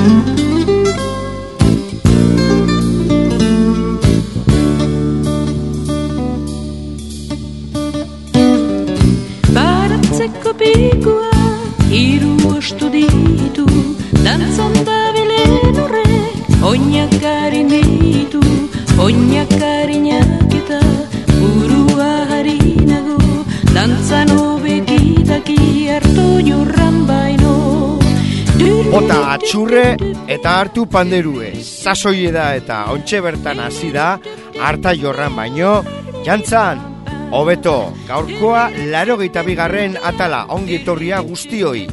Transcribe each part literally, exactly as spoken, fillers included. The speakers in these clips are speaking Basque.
Baratzeko pikua hiru ostu ditu, dantzan dabilen horrek oinak harin ditu, oinak harinak eta burua harinago, dantzan obekitaki hartu jorran baino. Bota atxurre eta hartu panderue, sasoie da eta ontxe bertan hasi da, harta jorran baino, jantzan! Hobeto, gaurkoa laurogeita bigarren atala, ongi etorria guztioi.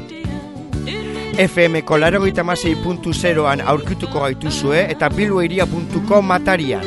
F M-ko laurogeita hamasei puntu zeroan aurkituko gaituzue eta bilboiria puntu com matarian.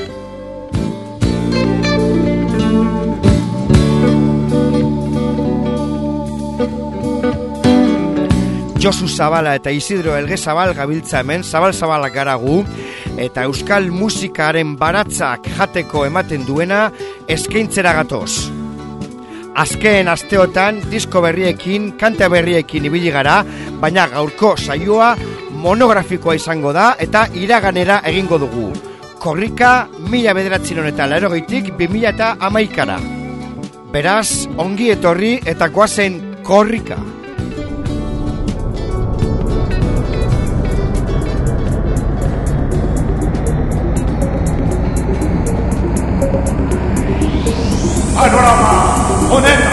Josu Zabala eta Isidro Elge Zabal gabiltza hemen, Zabal-Zabalak garagu, eta euskal musikaren baratzak jateko ematen duena eskaintzera gatoz. Azken asteotan disko berriekin, kanta berriekin ibili gara, baina gaurko saioa monografikoa izango da eta iraganera egingo dugu. Korrika mila bederatziehun eta laurogeitik bi mila eta hamaikara. Beraz, ongi etorri eta goazen korrika. Panorama honetan.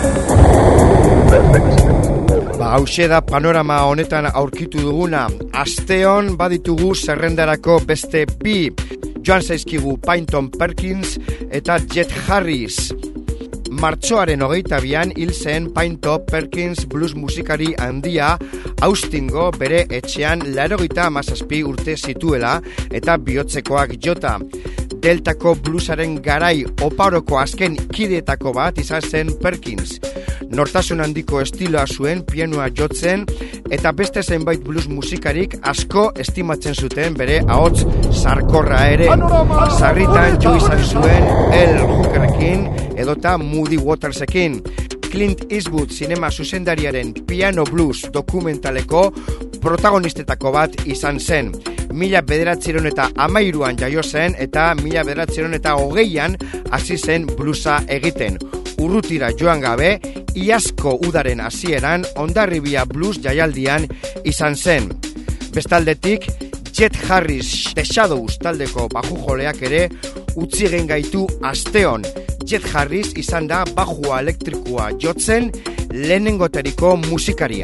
Ba, hauxe da panorama honetan aurkitu duguna. Asteon baditugu zerrendarako beste bi. Joan zaizkigu Pynton Perkins eta Jet Harris. Martxoaren hogeita bian hil zen Pynton Perkins blues musikari handia Austingo bere etxean laurogeita hamazazpi urte zituela eta bihotzekoak jota. Deltako bluesaren garai oparoko azken kideetako bat izan zen Perkins. Nortasun handiko estiloa zuen pianoa jotzen eta beste zenbait blues musikarik asko estimatzen zuten bere ahots sarkorra ere. Sarritan jo izan zuen El Hookerekin edota Moody Watersekin. Clint Eastwood zinema zuzendariaren piano blues dokumentaleko protagonistetako bat izan zen. Mila bederatziehun eta hamairuan jaio zen eta mila bederatziehun eta hogeian hasi zen bluesa egiten. Urrutira joan gabe, iazko udaren hasieran Hondarribia Blues jaialdian izan zen. Bestaldetik, Jet Harris The Shadows taldeko bajujoleak ere utzi egin gaitu asteon. Jet Harris izan da bajua elektrikoa jotzen lehenengoteriko musikaria.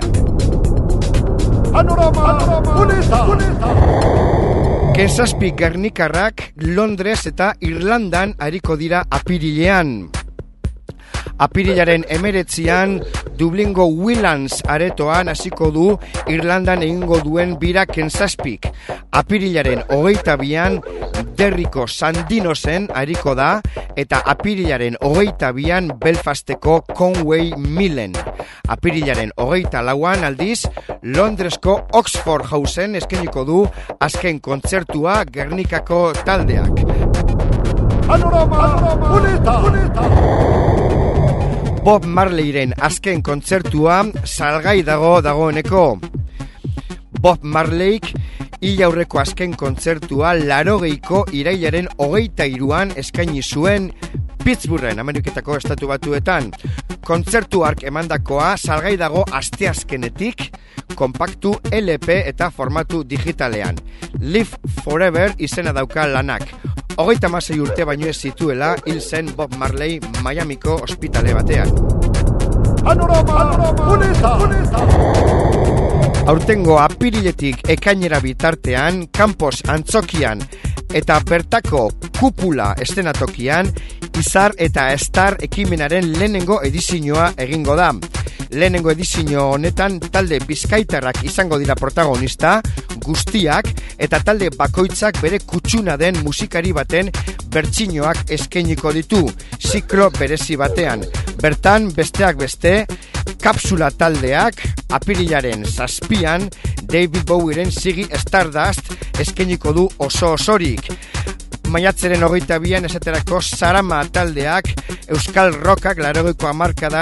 Panorama honetan. Kenzazpi gernikarrak Londres eta Irlandan ariko dira apirilean. Apirilaren emeretzian Dublingo Willands aretoan hasiko du Irlandan egingo duen bira Kenzazpik. Apirilaren hogeita bian Derriko Sandinosen ariko da eta apirilaren hogeita bian Belfasteko Conway Millen. Apirilaren hogeita lauan aldiz Londresko Oxford Houseen eskainiko du azken kontzertua Gernikako taldeak. Panorama honetan. Bob Marleyren azken kontzertua salgai dago dagoeneko. Bob Marleyk hil aurreko azken kontzertua laurogeiko irailaren hogeita hiruan eskaini zuen Pittsburghen, Ameriketako estatu batuetan. Kontzertu hark emandakoa salgai dago asteazkenetik, konpaktu L P eta formatu digitalean. Live Forever izena dauka lanak. Hogeita hamasei urte baino ez zituela hil zen Bob Marley Miamiko ospitale batean. Panorama honetan. Aurtengo apiriletik ekainera bitartean, Campos antzokian eta bertako kupula estenatokian, Izar eta Star ekimenaren lehenengo edizioa egingo da. Lehenengo edizio honetan talde bizkaitarrak izango dira protagonista, guztiak, eta talde bakoitzak bere kutsuna den musikari baten bertsinoak eskainiko ditu, ziklo berezi batean. Bertan, besteak beste, kapsula taldeak, apirilaren zazpian, David Bowieren Ziggy Stardust eskainiko du oso osorik. Maiatzaren hogeita bian esaterako Sarama taldeak Euskal Rockak laurogeiko hamarkadan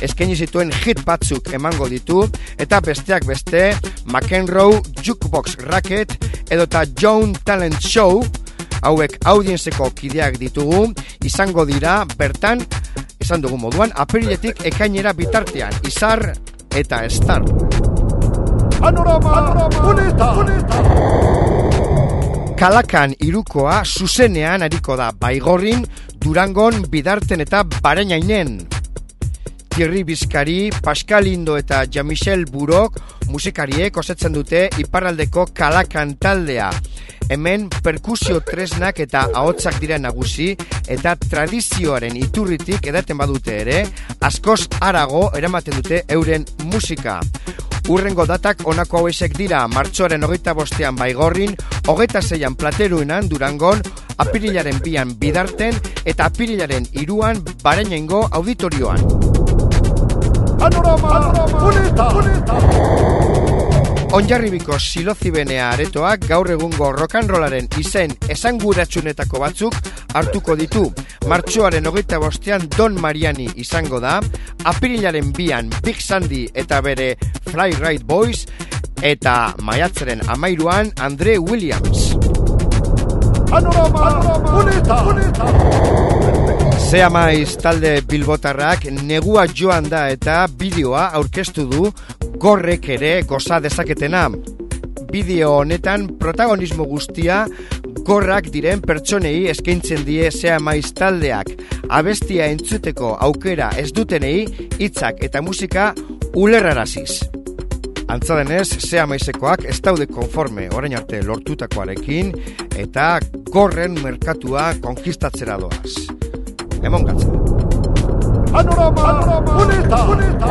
eskaini zituen hit batzuk emango ditu, eta besteak beste McEnroe Jukebox Racket edota John Talent Show, hauek audientzeko kideak ditugu, izango dira bertan, esan dugu moduan, apiriletik ekainera bitartean, izar eta estar. Panorama, Uneta, Uneta. Kalakan irukoa zuzenean ariko da Baigorrin, Durangon, Bidarten eta Barainainen. Thierry Bizkari, Pascal Indo eta Jean-Michel Burok musikariek osatzen dute iparraldeko Kalakan taldea. Hemen perkusio tresnak eta ahotsak dira nagusi eta tradizioaren iturritik edaten badute ere, askoz harago eramaten dute euren musika. Urrengo datak honako hauesek dira, martxoaren hogeita bostean Baigorrin, hogeita zeian Plateruenan Durangon, apirilaren bian Bidarten eta apirilaren iruan Barainaingo auditorioan. Panorama, Uneta, Uneta. Onjarribiko Silozibenea aretoak gaur egungo rock'n'rollaren izen esanguratsunetako batzuk hartuko ditu. Martxoaren hogeita bostean Don Mariani izango da, apirilaren bian Big Sandy eta bere Fly Right Boys, eta maiatzaren amairuan Andre Williams. Panorama, Uneta, Uneta. Zea maiz talde bilbotarrak negua joan da eta bideoa aurkeztu du gorrek ere goza dezaketena. Bideo honetan protagonismo guztia gorrak diren pertsonei eskaintzen die Zea maiz taldeak. Abestia entzuteko aukera ez dutenei hitzak eta musika ulerraraziz. Antza denez, Zea maizekoak ez daude konforme orain arte lortutakoarekin eta gorren merkatua konkistatzera doaz. Emon gatza. Panorama, Uneta, Uneta.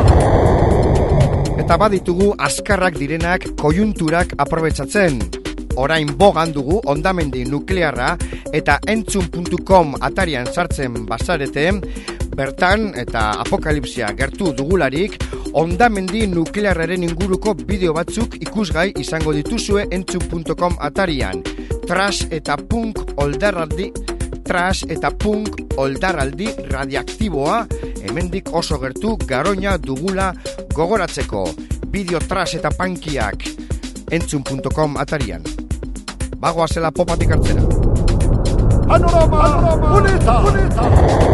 Eta baditugu azkarrak direnak kojunturak aprobetsatzen. Orain bogan dugu hondamendi nuklearra eta entzun puntu com atarian sartzen bazarete, bertan eta apokalipsia gertu dugularik, hondamendi nuklearraren inguruko bideo batzuk ikusgai izango dituzue entzun puntu com atarian. Trash eta punk oldarraldi Trash eta punk oldarraldi radioaktiboa hemendik oso gertu Garoña dugula gogoratzeko. Bideo trash eta punkiak entzun puntu com atarian. Bagoa zela popatik hartzera. Panorama, Uneta, Uneta.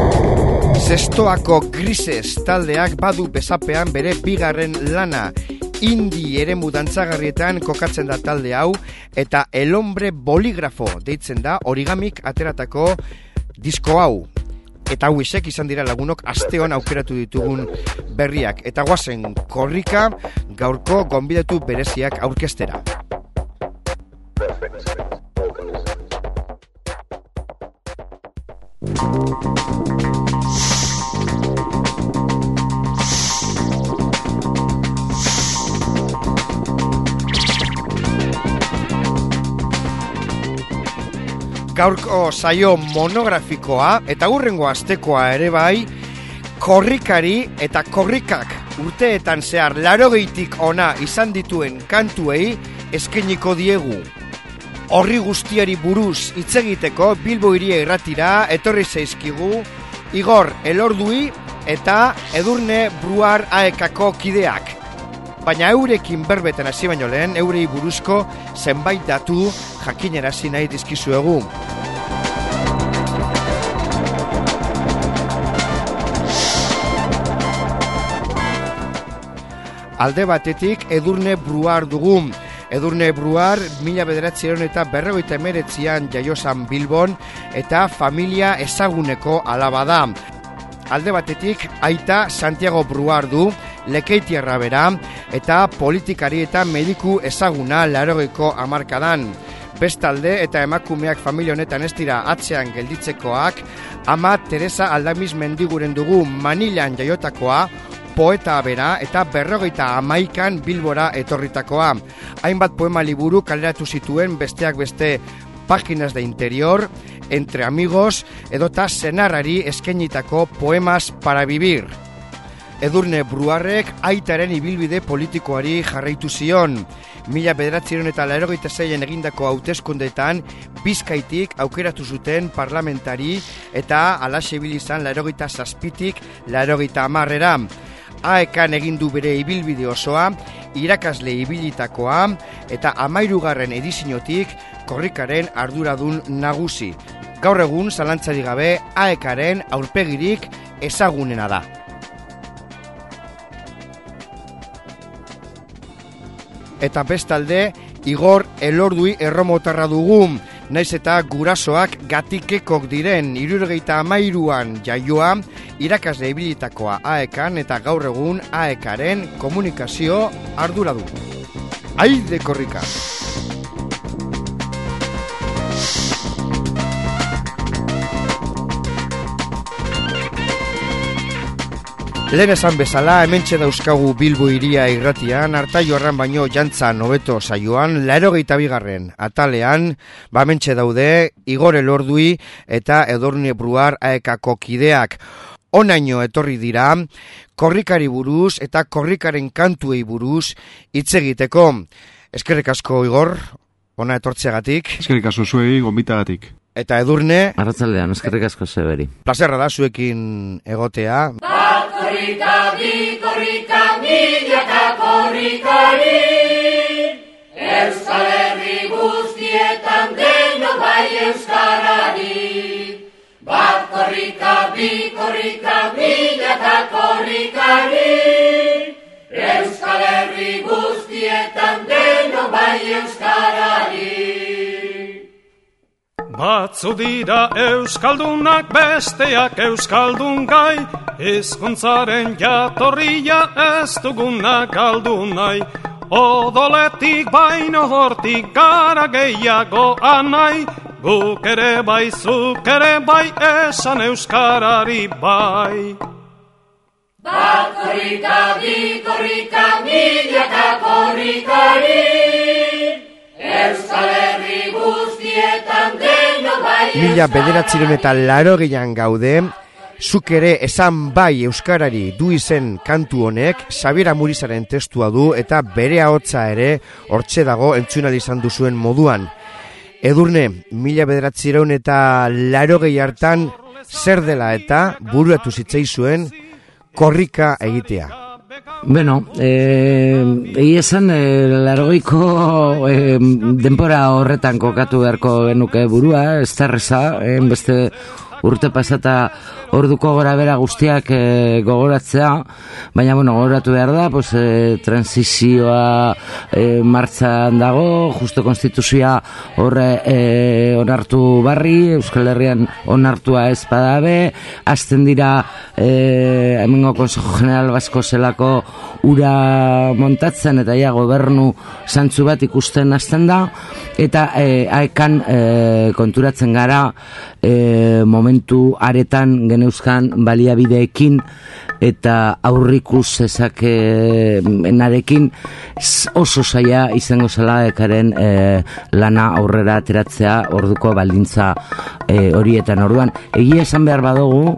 Zestoako Grises taldeak badu bezapean bere bigarren lana. Indie eremu dantzagarrietan kokatzen da talde hau eta El Hombre Bolígrafo deitzen da Origamik ateratako disko hau. Eta hau isek izan dira lagunok asteon aukeratu ditugun berriak. Eta guazen korrika gaurko gonbidatu bereziak aurkeztera. Gaurko saio monografikoa eta hurrengo astekoa ere bai, korrikari eta korrikak urteetan zehar larogeitik ona izan dituen kantuei eskainiko diegu. Horri guztiari buruz hitz egiteko Bilbo Hiria Irratira etorri zaizkigu Igor Elordui eta Edurne Bruar Aekako kideak. Baina eurekin berbeten hasi baino lehen, eurei buruzko zenbait datu jakinerazi nahi dizkizuegu. Alde batetik Edurne Bruar dugu. Edurne Bruar mila bederatziehun eta berrogeita hemeretzian jaiosan Bilbon eta familia ezaguneko alaba da. Alde batetik aita Santiago Bruar du, Lekeitiarra bera, eta politikari eta mediku ezaguna laurogeiko hamarkadan. Bestalde eta emakumeak familia honetan ez dira atzean gelditzekoak, ama Teresa Aldamiz Mendiguren dugu Manilan jaiotakoa, poeta bera eta berrogeita hamaikan Bilbora etorritakoa. Hainbat poema liburu kaleratu zituen besteak beste Páginas de Interior, Entre Amigos, edota senarrari eskainitako Poemas para Vivir. Edurne Bruarrek aitaren ibilbide politikoari jarraitu zion. Mila bederatziehun eta laurogeita seien egindako hauteskundeetan Bizkaitik aukeratu zuten parlamentari eta alaxe ibili izan laurogeita zazpitik laurogeita hamarrera. A E K-an egin du bere ibilbide osoa, irakasle ibilitakoa eta hamahirugarren ediziotik korrikaren arduradun nagusi. Gaur egun zalantzari gabe A E K-aren aurpegirik ezagunena da. Eta bestalde, Igor Elordui erromotarra dugu, naiz eta gurasoak gatikekok diren hirurogeita hamairuan jaioa, irakasle ibilitakoa A E K-an eta gaur egun A E K-aren komunikazio ardura du. Aide korrika! Lehen esan bezala, hementxe dauzkagu Bilbo hiria irratian, Artaio Arran baino jantzan hobeto saioan, laurogeita bigarren atalean, ba hementxe daude Igor Elordui eta Edurne Bruar A E K-ko kideak. Honaino etorri dira, korrikari buruz eta korrikaren kantuei buruz hitz egiteko. Eskerrik asko, Igor, ona etortzeagatik. Eskerrik asko zuei, gonbitagatik. Eta Edurne. Arratzaldean, eskerrik asko zeberi. Plazerra da zuekin egotea. Bat korrika, bi korrika, milaka korrikari, Euskal Herri guztietan deno bai euskarari. Bat korrika, bi korrika, milaka korrikari, Euskal Herri guztietan deno bai euskarari. Batzu dira euskaldunak besteak euskaldun gai, hizkuntzaren jatorria ez dugunak galdu nahi. Odoletik baino hortik gara gehiago anai, guk ere bai, zuk ere bai, esan euskarari bai. Bat korrika, bi korrika, milaka korrikari, Euskal Herri guztietan deno bai euskarari. Mila bederatziron eta laurogeian gaude, zuk ere esan bai euskarari du izen kantu honek, Xabier Amurizaren testua du eta bere ahotsa ere hortxe dago entzun ahal izan duzuen moduan. Edurne, mila bederatziron eta laurogei hartan zer dela eta buruatu zitzaizuen korrika egitea. Bueno, eh, egia esan, eh, largoiko eh, denpora horretan kokatu beharko genuke burua, ez terreza, eh, beste urte pasata orduko gora bera guztiak e, gogoratzea, baina bueno, gogoratu behar da, pues, e, transizioa e, martxan dago, justo konstituzioa horre e, onartu barri, Euskal Herrian onartua ez badabe, azten dira e, hemengo Consejo General Basko zelako ura montatzen eta ja gobernu zantzu bat ikusten hasten da, eta e, aekan e, konturatzen gara e, momentu aretan geneuzkan baliabideekin eta aurrikus ezake narekin oso zaila izango zela ekaren e, lana aurrera ateratzea orduko baldintza e, horietan. Orduan, egia esan behar badugu,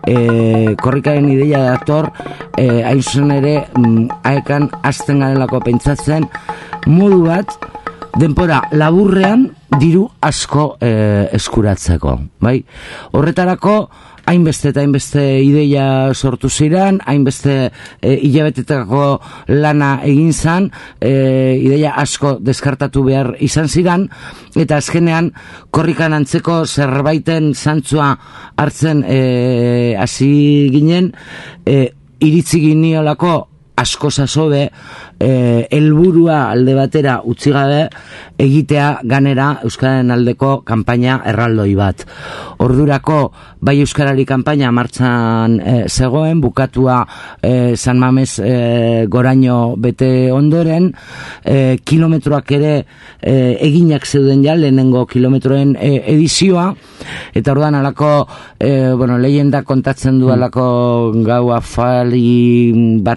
e, korrikaren ideia dator, e, hain zuzen ere aekan azten garelako pentsatzen modu bat denpora laburrean diru asko e, eskuratzeko, bai? Horretarako hainbeste eta hainbeste ideia sortu ziren, hainbeste e, hilabetetako lana egin zan, e, ideia asko deskartatu behar izan ziren, eta azkenean korrikan antzeko zerbaiten zantzua hartzen e, hasi ginen, e, iritzi giniolako asko zazobe, eh, helburua alde batera utzi gabe egitea ganera Euskararen aldeko kanpaina erraldoi bat. Ordurako bai Euskarari kanpaina martxan eh, zegoen, bukatua eh, San Mames eh, goraino bete ondoren, eh, kilometroak ere eh, eginak zeuden ja, lehenengo kilometroen eh, edizioa, eta orduan alako eh, bueno, leyenda kontatzen du alako gau afali baten oste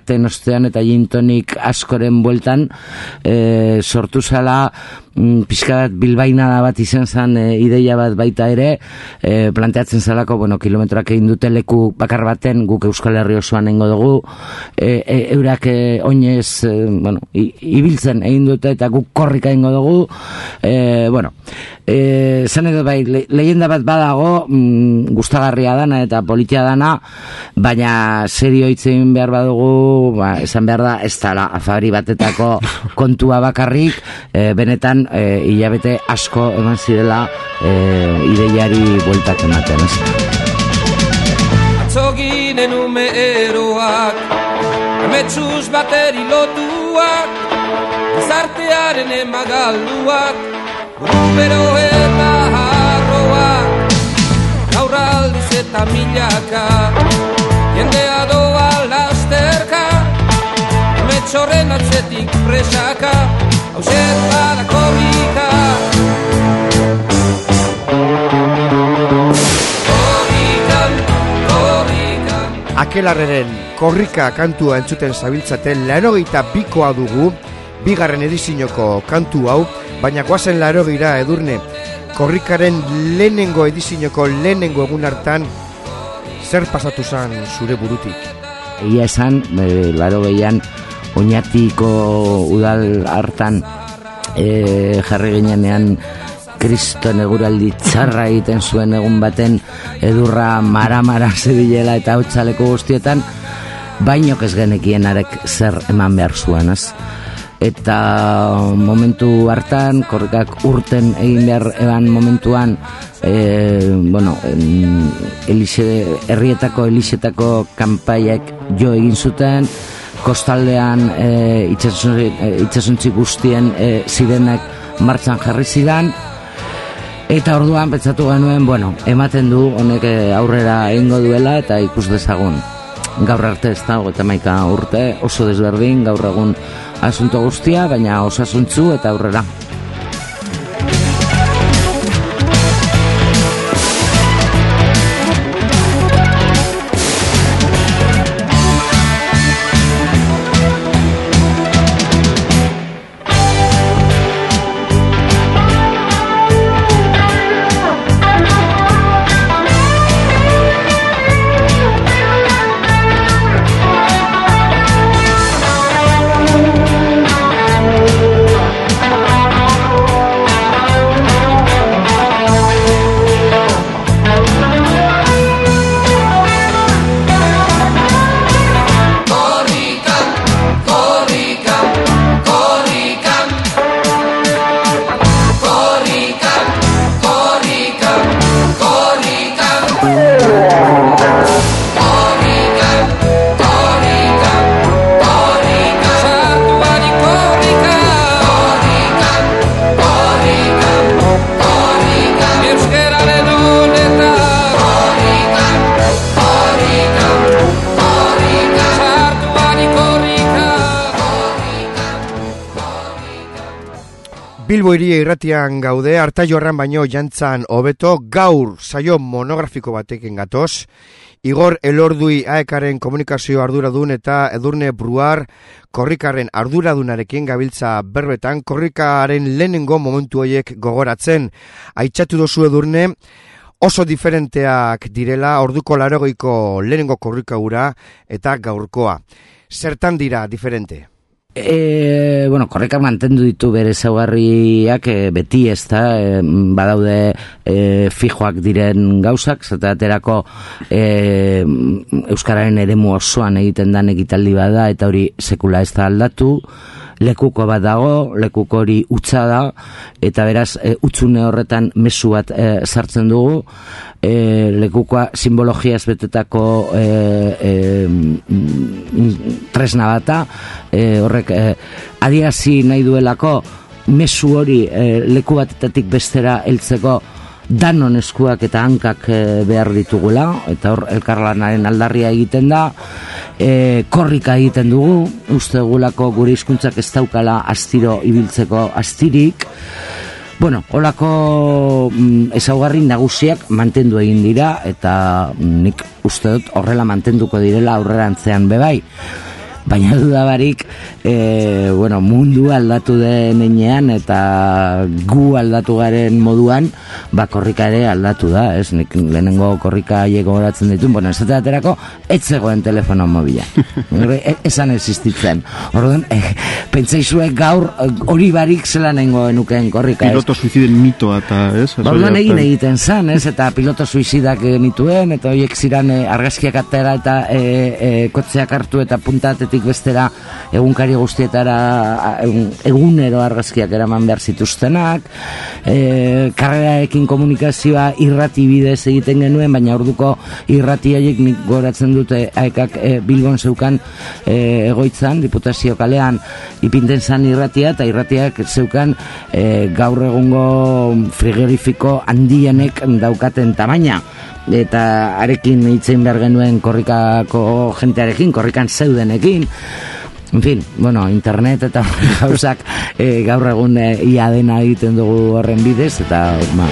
ostean eta gin tonic askoren bueltan e, sortu zala mm, pixka bat bilbainada bat izan zen e, ideia bat baita ere e, planteatzen zalako, bueno, kilometroak egin dute leku bakar baten guk Euskal Herri osoan egingo dugu e, e, eurak e, oinez e, bueno, i, ibiltzen egin dute eta guk korrika egingo dugu e, bueno e, zan edo bai le, leyenda bat badago mm, gustagarria dana eta politia dana, baina serio hitz egin behar badugu, ba, esan behar da ez dala afari batetako kontua bakarrik, e, benetan e, hilabete asko eman zirela e, ideiari bueltak ematen, ez? Atzoginen ume eroak, ametsuz bateri lotuak, gizartearen emagalduak, buru eta harroak, gaur aldiz eta milaka, jendea doa lasterka, ametxorren atzetik presaka, hauset bada korrika. Korrikan, korrikan. Akelarreren korrika kantua entzuten zabiltzaten laurogeita bikoa dugu, bigarren edizioko kantu hau, baina goazen laurogeira Edurne, korrikaren lehenengo edizioko lehenengo egun hartan, zer pasatu zen zure burutik? Egia esan, e, laurogeian Oñatiko udal hartan e, jarri ginean kriston eguraldi txarra egiten zuen egun baten Edurra mara-mara zebilela eta hautsaleku guztietan, bainok ez genekien arek zer eman behar zuen, ez? Eta momentu hartan, korrikak urten egin behar eban momentuan, e, bueno, elixe, herrietako elixetako kanpaiek jo egin zuten, kostaldean e, itxasuntzi guztien e, zirenak martxan jarri zidan, eta orduan pentsatu genuen, bueno, ematen du honek aurrera egingo duela eta ikus dezagun. Gaur arte ez da, hogeita hamaika urte, oso desberdin, gaur egun asunto guztia, baina osasuntzu eta aurrera. Bilbo Hiria irratian gaude, Artaioarran baino jantzan hobeto, gaur saio monografiko batekin gatoz. Igor Elordui aekaren komunikazio arduradun eta Edurne Bruar korrikaren arduradunarekin gabiltza berbetan, korrikaren lehenengo momentu horiek gogoratzen. Aitzatu dozu Edurne, oso diferenteak direla orduko laurogeiko lehenengo korrika hura eta gaurkoa. Zertan dira diferente? E, bueno, korrikak mantendu ditu bere ezaugarriak e, beti ez da, e, badaude e, fijoak diren gauzak, zataterako e, Euskararen eremu osoan egiten dan ekitaldi bada, eta hori sekula ez da aldatu, lekuko bat dago, lekuko hori utza da, eta beraz, e, utzune horretan mezu bat e, sartzen dugu, e, lekukoa simbologiaz betetako e, e, tresna bata, e, horrek e, adierazi nahi duelako mezu hori e, leku batetatik bestera heltzeko danon eskuak eta hankak e, behar ditugula, eta hor elkarlanaren aldarria egiten da, e, korrika egiten dugu, uste dugulako gure hizkuntzak ez daukala astiro ibiltzeko astirik. Bueno, holako mm, ezaugarri nagusiak mantendu egin dira, eta mm, nik uste dut horrela mantenduko direla aurrerantzean bebai. baina dudabarik e, bueno, mundu aldatu den enean eta gu aldatu garen moduan, ba korrika ere aldatu da, ez? Nik lehenengo korrika hieko goratzen ditu, bueno, ez aterako, ez zegoen telefono mobila. Esan existitzen. Orduan, eh, pentsaizuek gaur hori barik zela nengo enukeen korrika, ez? Piloto suiziden mitoa eta, ez? Orduan egin egiten zan, ez? Eta piloto suizidak genituen, eta horiek ziren e, argazkiak atera eta e, e, kotzeak hartu eta puntatetik bestera egunkari guztietara egun, egunero argazkiak eraman behar zituztenak, e, karreraekin komunikazioa irrati bidez egiten genuen, baina orduko irrati haiek nik goratzen dute aekak e, Bilbon zeukan e, egoitzan, Diputazio kalean ipinten zan irratia, eta irratiak zeukan e, gaur egungo frigorifiko handienek daukaten tamaina, eta arekin hitzen behar genuen korrikako jentearekin, korrikan zeudenekin, en fin, bueno, internet eta gauzak e, gaur egun e, ia dena egiten dugu horren bidez, eta ma...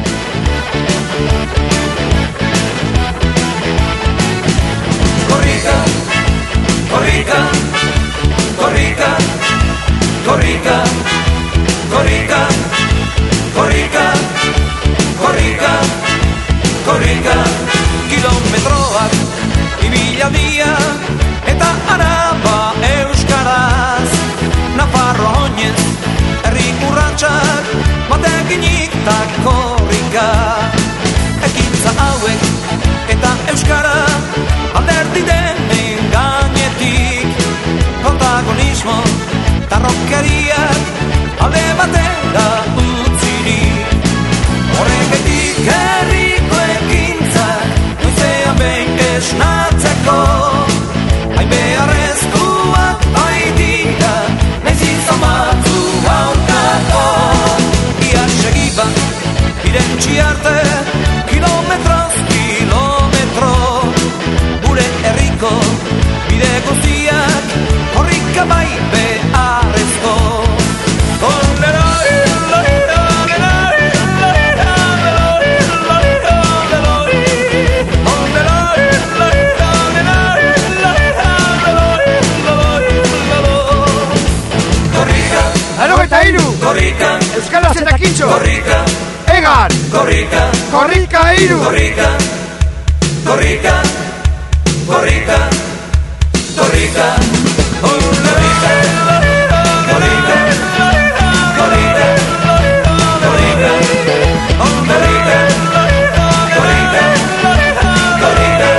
Korrika, korrika, korrika, korrika, korrika, korrika, korrika, korrika, kilometroak ibila dia eta araba euskaraz, Nafarro oinez herrik urratxak batekinik ta korrika, ekintza hauek eta euskara alderdi denen gainetik, protagonismo eta rockeriak alde batera utzirik, horregatik herriko ekintzak noizean behin esnatzeko, hain beharrezkoak baitira nahiz izan batzu aurkako, ia segiba irentsi arte kilometroz kilometro, gure herriko bide guztiak korrika bai beharrezko. Laurogeita hiru Korrika, Euskaraz eta Kintxo korrika, Egan korrika, Korrika hiru korrika, korrika, korrika, korrika, korrika, korrika, korrika, korrika, korrika, korrika, korrika.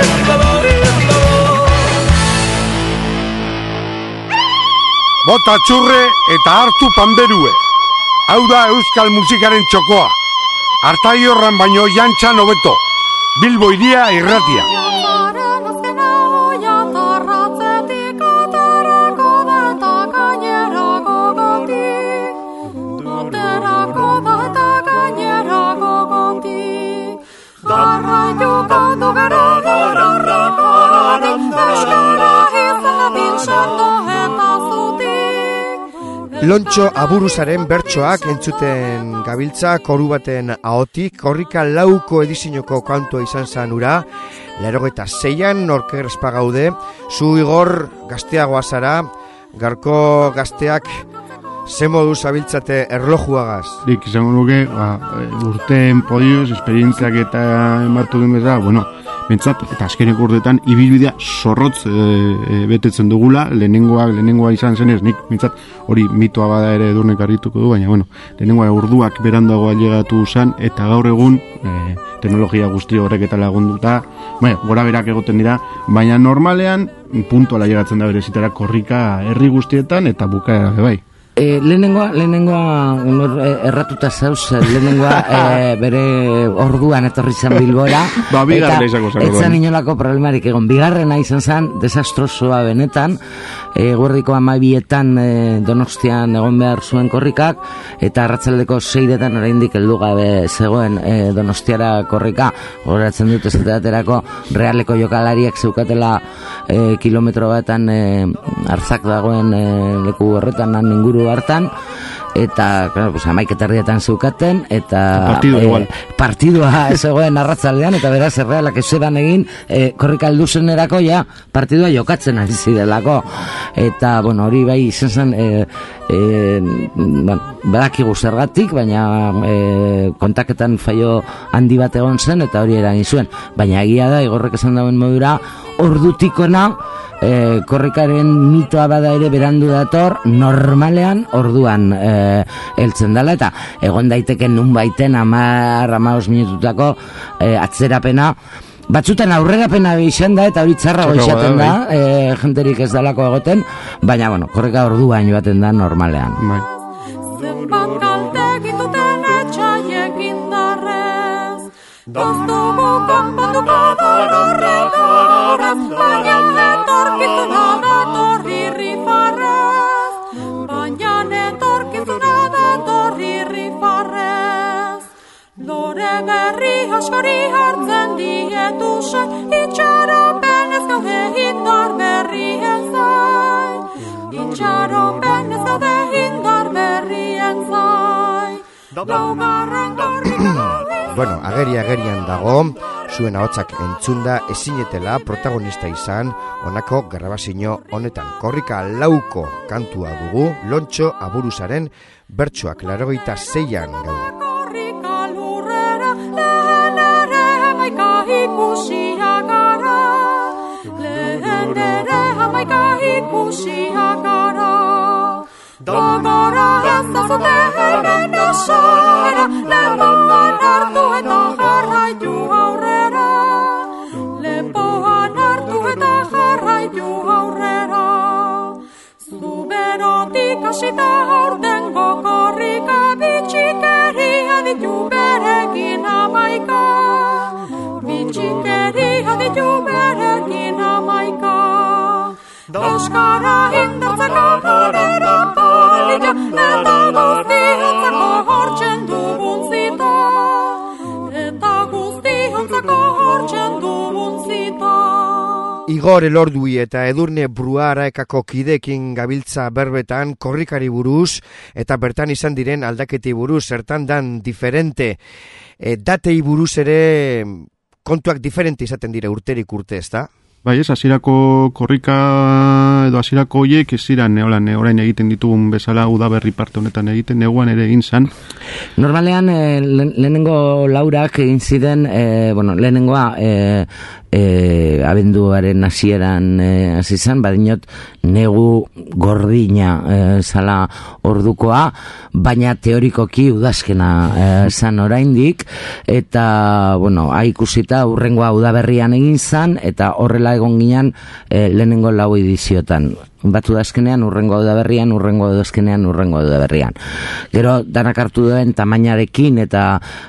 Bota txurre eta hartu panderue. Hau da euskal musikaren txokoa. Artai horran baino jantxan hobeto. Bilbo iria irratia. Lontxo Aburuzaren bertsoak entzuten gabiltza koru baten ahotik, korrika lauko edizinoko kantua izan zan ura, laurogeita seian Norker Espagaude, zu Igor gazteagoa zara, garko gazteak ze modu zabiltzate erlojuagaz? Dik, izango nuke, ba, urteen podioz, esperientziak eta emartu den bezala, bueno, bentsat, eta azkeneko urteetan, ibilbidea zorrotz e, e, betetzen dugula, lehenengoak, lehenengoa izan zenez, nik bentsat hori mitoa bada ere edurnek harrituko du, baina, bueno, lehenengoa urduak berandago ailegatu zan, eta gaur egun, e, teknologia guzti horrek eta lagunduta, baina, gora berak egoten dira, baina normalean, puntuala llegatzen da berezitara korrika herri guztietan, eta bukaera bai. E, lehenengoa, lehenengoa erratuta zauz, lehenengoa e, bere orduan etorri zen Bilbora, ba, eta etzan inolako problemarik egon. Bigarrena izan zen, desastrosoa benetan, e, guerdiko amabietan e, Donostian egon behar zuen korrikak, eta arratsaldeko seiretan oraindik heldu gabe zegoen e, Donostiara korrika, goratzen dut esaterako Realeko jokalariak zeukatela e, kilometro batan e, arzak dagoen e, leku horretan, inguru hartan, eta, claro, pues, amaik eta erdietan zeukaten, eta Partido igual. partidua ez egoen arratzaldean, eta beraz errealak eseran egin, e, korrika alduzenerako, ja, partidua jokatzen ari zirelako, eta, bueno, hori bai izan zen, e, e, bueno, badakigu zergatik, baina e, kontaketan faio handi bat egon zen, eta hori eragin zuen, baina egia da, igorrek esan dauen modura, ordutikona, e, korrikaren mitoa bada ere berandu dator, normalean orduan e, heltzen dela, eta egon daiteken nun baiten amar, amaos minututako e, atzerapena, batzutan aurrerapena izan da, eta hori txarra izaten da, e, jenterik ez dalako egoten, baina, bueno, korrika orduan joaten da normalean. Bai. Zenbat kalte egituten etxaiek indarrez, doztugu kanpatuko dororren horrez, baina etorkizuna dator irrifarrez, baina etorkizuna dator irrifarrez. Lore berri askori hartzen dietusek, itxaropen ez gaude indar berrien zain, itxaropen ez gaude indar berrien zain, laugarren korrika. Bueno, ageri-agerian dago, zuen ahotsak entzunda ezinetela protagonista izan, honako grabazio honetan. Korrika lauko kantua dugu, Lontxo Aburuzaren bertsoak laurogeita seian gaude. Korrika lurrera, lehen ere hamaika ikusia gara, lehen ere hamaika ikusia gara. Dogora ez da zute hemen osora, lepoan hartu eta jarraitu aurrera, lepoan hartu eta jarraitu aurrera. Zuberotik hasita aurtengo korrika, bitxikeria ditu berekin hamaika, bitxikeria ditu berekin hamaika. Euskara indatzeko horera polita, eta guztiontzako hortzen dugun zita, eta guztiontzako hortzen dugun zita. Igor Elordui eta Edurne Bruaraekako kidekin gabiltza berbetan korrikari buruz eta bertan izan diren aldaketi buruz, zertan dan diferente, e, datei buruz ere kontuak diferente izaten dire urterik urte, ezta? Bai, ez, hasierako korrika edo hasierako hoiek ez ziren neolan orain egiten ditugun bezala udaberri parte honetan egiten, neguan ere egin zan. Normalean, e, lehenengo laurak egin ziren, e, bueno, lehenengoa e, e, abenduaren hasieran e, hasi zen, badinot negu gordina e, zala ordukoa, baina teorikoki udazkena e, zan oraindik, eta, bueno, haikusita urrengoa udaberrian egin zan, eta horrela egon ginen e, lehenengo lau ediziotan. Batu da azkenean, urrengo da berrian, urrengo da azkenean, urrengo da berrian. Gero, danak hartu duen tamainarekin eta,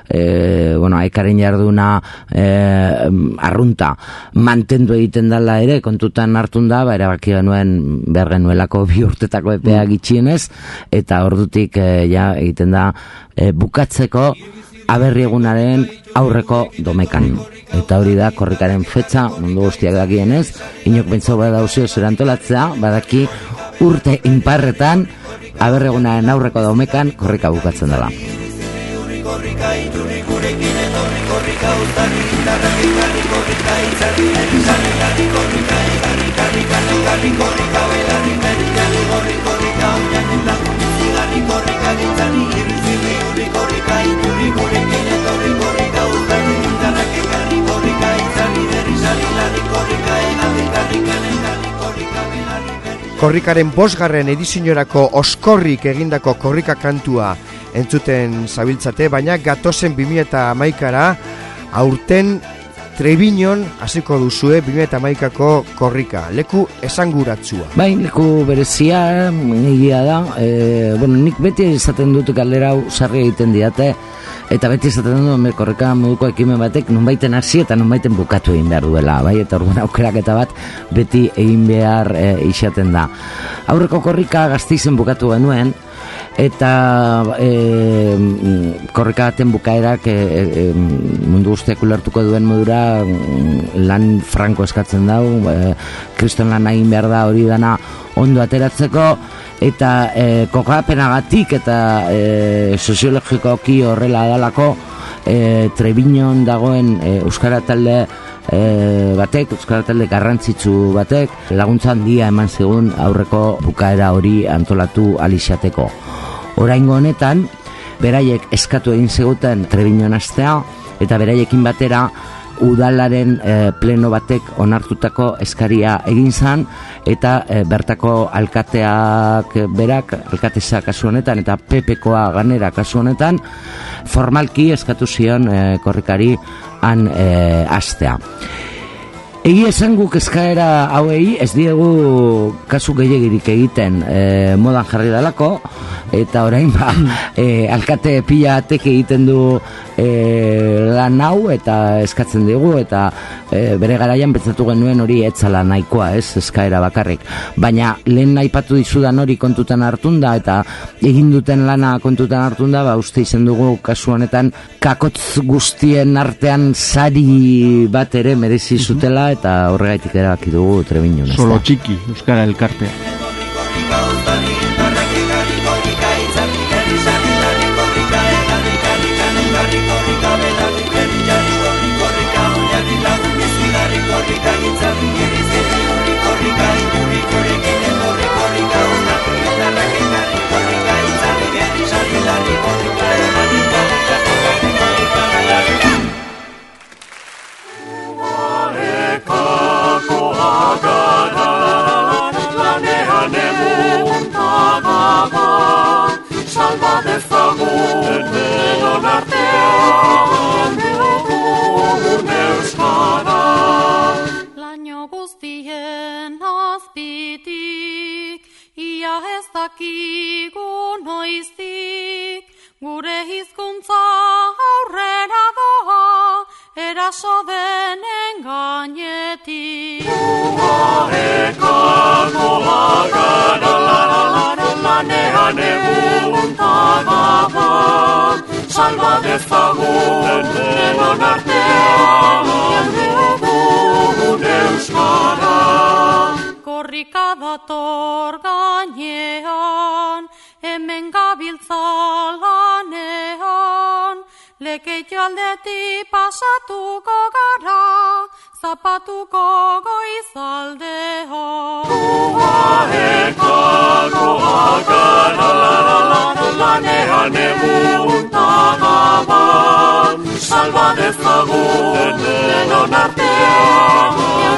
e, bueno, aikaren jarduna e, arrunta mantendu egiten dela ere, kontutan hartun da, ba, erabaki genuen behar genuelako bi urtetako epea gitxienez, eta ordutik e, ja, egiten da e, bukatzeko aberri egunaren aurreko domekan. Eta hori da korrikaren fetxa, mundu guztiak dakienez, inok bentsau badauzio zerantolatzea, badaki urte inparretan aberri egunaren aurreko domekan korrika bukatzen dela. Korrika iturri gurekin etorri korrika uztarri indarrak ekarri korrika itzarri erizan egarri korrika egarri karri karri garri korrika belarri merikarri gorri korrika oian endagun izigarri korrika gitzarri irrizirri uri korrika iturri gurekin etorri korrika uztarri indarrak ekarri korrika itzarri erizan egarri korrika egarri karri karri korrika belarri merikarri. Korrikaren bosgarren ediziorako oskorrik egindako korrika kantua entzuten zabiltzate, baina gatozen bi mila hamaikara aurten Trebiñon hasiko duzue bi mila hamaikako korrika, leku esanguratsua. Bai, leku berezia, egia da, e, bueno, nik beti izaten dut galdera hau sarri egiten diate, eta beti izaten dut korrika moduko ekimen batek nunbaiten hasi eta nunbaiten bukatu egin behar duela, bai, eta orduan aukeraketa bat beti egin behar e, izaten da. Aurreko korrika Gasteizen bukatu genuen, eta e, korrika baten bukaerak e, e, mundu guztiak ulertuko duen modura lan franko eskatzen dau, e, kriston lan egin behar da hori dana ondo ateratzeko, eta e, kokapenagatik eta e, soziologikoki horrela dalako e, Trebiñon dagoen e, euskara talde E, batek, euskara talde garrantzitsu batek laguntza handia eman zigun aurreko bukaera hori antolatu alixateko. Oraingo honetan beraiek eskatu egin ziguten Trebiñon astea eta beraiekin batera udalaren e, pleno batek onartutako eskaria egin zan eta e, bertako alkateak berak, alkateza kasu honetan eta P P-koa ganera kasu honetan formalki eskatu zion e, korrikari han e, astea. Egi esan guk eskaera hauei ez diegu kasu gehiagirik egiten e, modan jarri dalako eta orain ba, e, alkate pila batek egiten du e, lan hau eta eskatzen digu eta e, bere garaian pentsatu genuen hori etzala nahikoa, ez, eskaera bakarrik, baina lehen aipatu dizudan hori kontutan hartunda eta egin duten lana kontutan hartunda, ba uste izan dugu kasu honetan kakotz guztien artean sari bat ere merezi zutela eta horregaitik erabaki dugu Trebiñon. Solo txiki, euskara elkartea. Laino guztien azpitik, ia ez dakigu noiztik, gure hizkuntza aurrera doa, eraso denen gainetik. Uarekako agara, lanean egun tagabat, salba dezagun denon artean, dugun euskara. Korrika dator gainean, hemen gabiltza lanean, lekeitio aldetik pasatuko gara, zapatuko goizaldean. Uarekako agara, lanean egun tagabat, salba dezagun denon artean,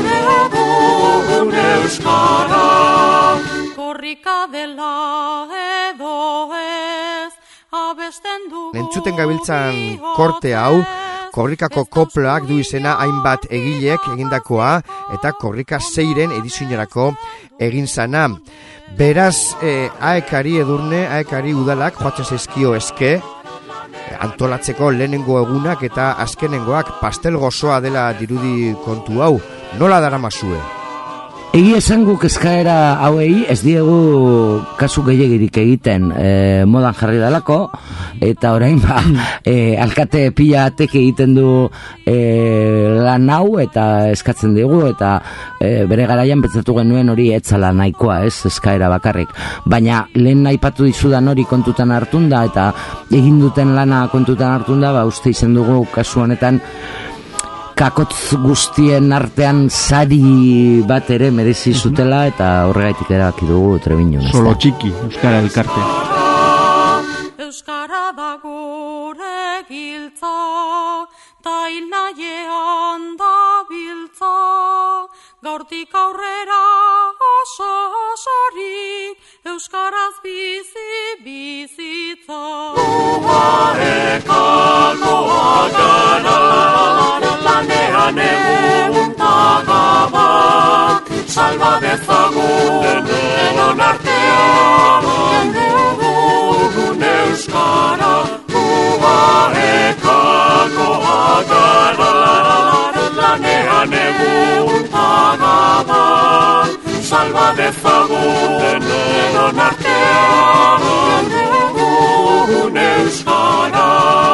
dugun euskara. Korrika dela edo ez, abesten dugu. Entzuten gabiltzan korte hau, korrikako koplak du izena hainbat egilek egindakoa eta korrika zeiren edizionerako egin zana. Beraz, eh, aekari edurne, aekari udalak joatzen zaizkio eske, antolatzeko lehenengo egunak eta azkenengoak pastel gozoa dela dirudi kontu hau. Nola daramazue? Egi esan guk eskaera hauei ez diegu kasu gehiagirik egiten e, modan jarri dalako eta orain ba, e, alkate pila batek egiten du e, lan hau eta eskatzen digu eta e, bere garaian pentsatu genuen hori etzala nahikoa, ez, eskaera bakarrik, baina lehen aipatu dizudan hori kontutan hartunda eta egin duten lana kontutan hartunda, ba uste izan dugu kasu honetan kakotz guztien artean sari bat ere merezi zutela eta horregaitik erabaki dugu Trebiñon. Solo txiki, euskara elkartea. Euskara da gure giltza, ta hil nahiean da biltza, gaurtik aurrera oso osorik, euskaraz bizi bizitza. Uarekako agara, lanean egun tagabat, salba dezagun denon artean, dugun euskara. Uarekako agara, lanean egun tagabat, salba dezagun denon artean, dugun euskara.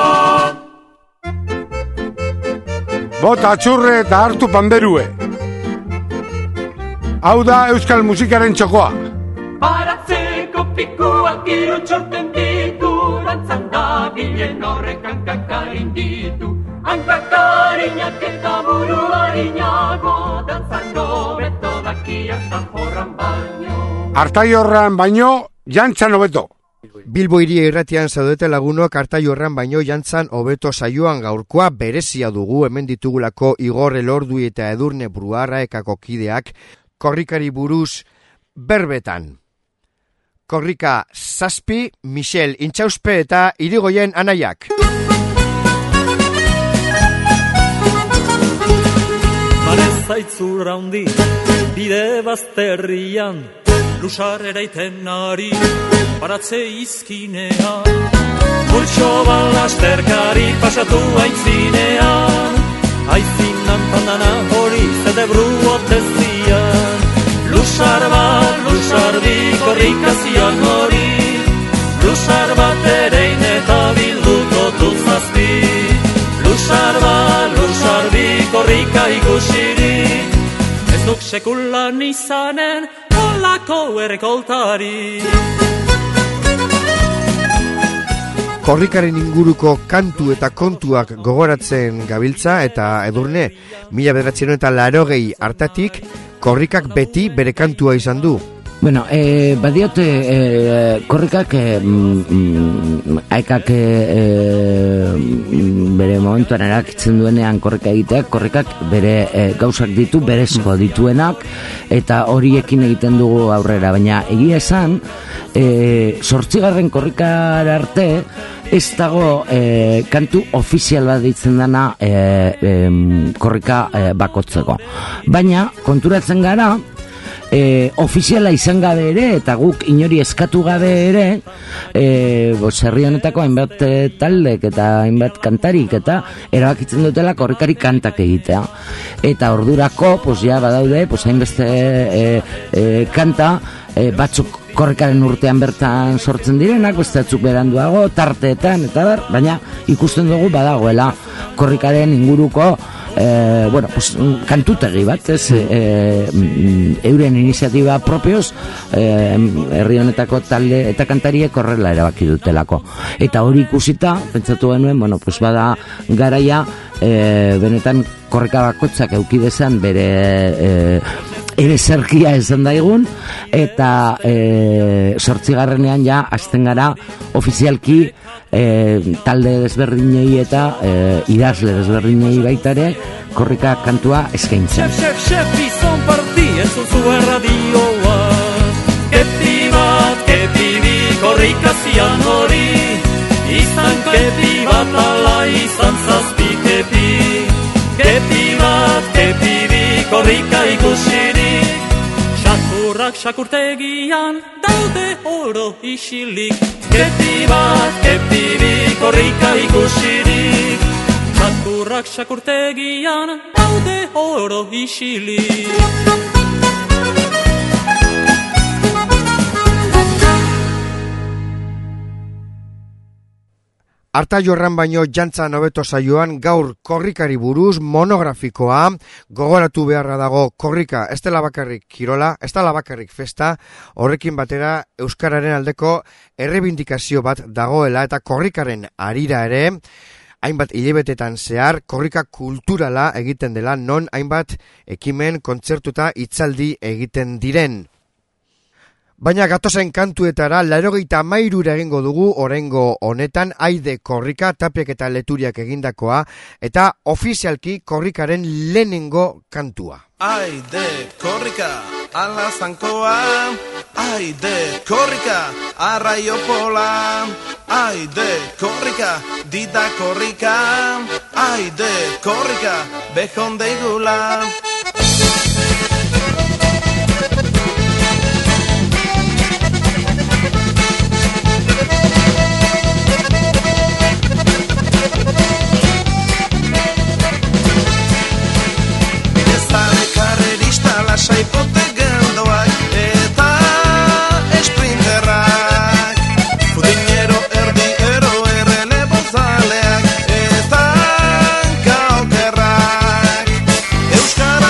Bota txurre eta hartu panberue. Hau da euskal musikaren txokoa. Baratzeko pikuak irutxorten ditu, dantzan da bilen horrek hankakarin ditu. Hankakarinak eta buru harinago, dantzan hobeto dakiak tanporran baino. Artaiorran baino, jantzan hobeto. Bilbo Hiria Irratian zaudete lagunok, Artaiorran baino jantzan hobeto saioan gaurkoa berezia dugu, hemen ditugulako Igor Elordu eta Edurne Bruarra ekako kideak korrikari buruz berbetan. Korrika zazpi, Michel Intxauspe eta Irigoyen anaiak. Barez zaitzura handi, bide bazterrian, lusar eraiten ari, baratze izkinean. Multxo balasterkari pasatu aintzinean, aizinan pandana hori zedebru otezian. Lusar bat, lusar bi korrikazian hori, lusar bat erein eta bilduko duzazpi. Lusar bat, lusar bi korrika ikusirik, ez duk sekulan izanen olako errekoltari. Korrikaren inguruko kantu eta kontuak gogoratzen gabiltza eta Edurne, mila bederatzen eta larogei hartatik, korrikak beti bere kantua izan du. Bueno, eh, badiote eh, korrikak eh, mm, aikak eh, bere momentuan erakitzen duenean korrika egiteak, korrikak bere eh, gauzak ditu, berezko dituenak, eta horiekin egiten dugu aurrera, baina egia esan, eh, sortzigarren korrikara arte, ez dago eh, kantu ofizial bat ditzen dana eh, eh, korrika eh, bakotzeko. Baina, konturatzen gara, E, ofiziala izan gabe ere eta guk inori eskatu gabe ere e, herri honetako hainbat e, taldek eta hainbat kantarik eta erabakitzen dutela korrikari kantak egitea eta ordurako pues, ja, badaude pues, hainbeste e, e, kanta e, batzuk korrikaren urtean bertan sortzen direnak, beste batzuk beranduago tarteetan eta bar, baina ikusten dugu badagoela korrikaren inguruko Eh, bueno, pues, kantutegi bat, ez, eh, euren iniziatiba propioz, eh, herri honetako talde eta kantariek horrela erabaki dutelako. Eta hori ikusita, pentsatu genuen, bueno, pues bada garaia, eh, benetan korrika bakotzak eukidezan bere eh, ere zerkia esan daigun, eta e, sortzigarrenean ja hasten gara ofizialki e, talde desberdinei eta e, idazle desberdinei baita ere korrika kantua eskaintzen. Xef, xef, xef, izan parti ez duzu erradioa, kepi bat, kepi bi korrikazian hori, izan kepi bat ala izan zazpi kepi, kepi bat, kepi bi korrika ikusirik, Xakurrak xakurtegian daude oro isilik, kepi bat, kepi bi korrika ikusirik, Xakurrak xakurtegian daude oro isilik. Artaiorran baino jantzan hobeto saioan gaur korrikari buruz monografikoa, gogoratu beharra dago korrika, ez dela bakarrik kirola, ez dela bakarrik festa, horrekin batera euskararen aldeko errebindikazio bat dagoela eta korrikaren harira ere, hainbat hilabetetan zehar korrika kulturala egiten dela, non hainbat ekimen, kontzertuta hitzaldi egiten diren. Baina gatozen kantuetara laurogeita hamairura egingo dugu oraingo honetan Aide korrika Tapiak eta Leturiak egindakoa eta ofizialki korrikaren lehenengo kantua. Aide korrika ala zankoa, Aide korrika arraiopola, Aide korrika dida korrika, Aide korrika behondeigula. Saipote geldoak eta esprinterrak, Fudinero erdi ero errele bozaleak eta kaukerrak, Euskara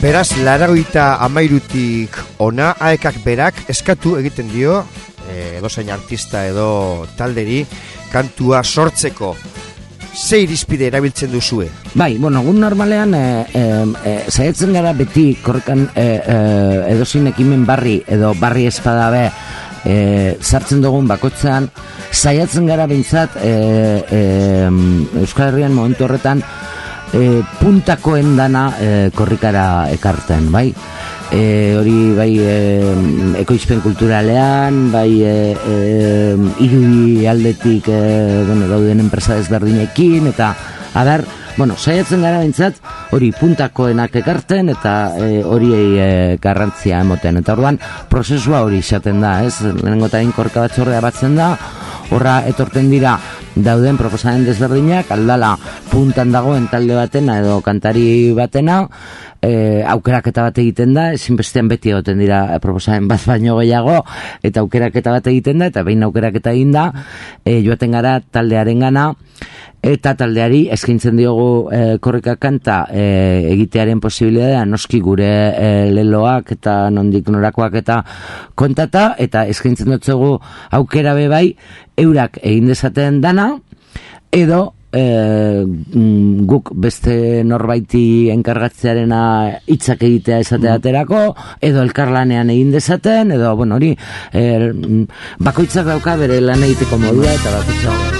Beraz, laurogeita hamairutik ona, aekak berak eskatu egiten dio, e, edozein artista edo talderi, kantua sortzeko. Ze irizpide erabiltzen duzue? Bai, bueno, gun normalean e, e, e, saiatzen gara beti korrekan e, e, edozein ekimen barri edo barri espadabe e, sartzen dugun bakotzean, saiatzen gara bintzat e, e, Euskal Herrian momentu horretan e, puntakoen dana e, korrikara ekarten, bai? E, hori bai e, ekoizpen kulturalean, bai e, e, irudi aldetik e, bueno, dauden enpresa desberdinekin, eta adar, bueno, saiatzen gara bintzat, hori puntakoenak ekarten, eta e, horiei e, garrantzia emoten. Eta orduan, prozesua hori izaten da, ez? Lehenengo eta korrika batzordea batzen da, horra etorten dira dauden proposamen desberdinak, aldala puntan dagoen talde batena edo kantari batena, e, aukeraketa bat egiten da, ezinbestean beti egoten dira proposamen bat baino gehiago, eta aukeraketa bat egiten da, eta behin aukeraketa egin da, e, joaten gara taldearen gana, eta taldeari eskaintzen diogu e, korrika kanta e, egitearen posibilitatea, noski gure e, leloak eta nondik norakoak eta kontata, eta eskaintzen dutzugu aukera be bai, eurak egin dezaten dana, edo e, guk beste norbaiti enkargatzearena hitzak egitea esateaterako, edo elkarlanean egin dezaten, edo, bueno, hori, e, bakoitzak dauka bere lan egiteko modua, eta bakoitzak.